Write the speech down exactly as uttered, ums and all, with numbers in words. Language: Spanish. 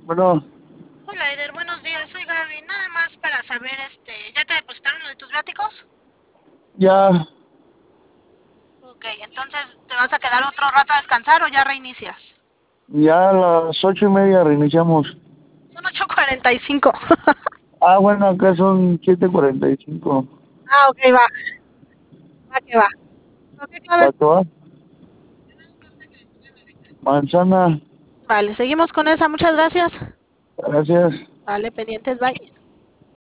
Bueno, Hola, Eder, buenos días. Soy Gaby. Nada más para saber, este, ¿ya te depositaron lo de tus viáticos? ya, Ok, entonces, ¿te vas a quedar otro rato a descansar o ya reinicias? ya a las ocho y media reiniciamos. Son ocho cuarenta y cinco. Ah, bueno, acá son siete cuarenta y cinco. Ah, ok, va, va que va. Ok, ¿Va Clavel. que va? Manzana, Vale, seguimos con esa. Muchas gracias. gracias. Vale, pendientes, bye.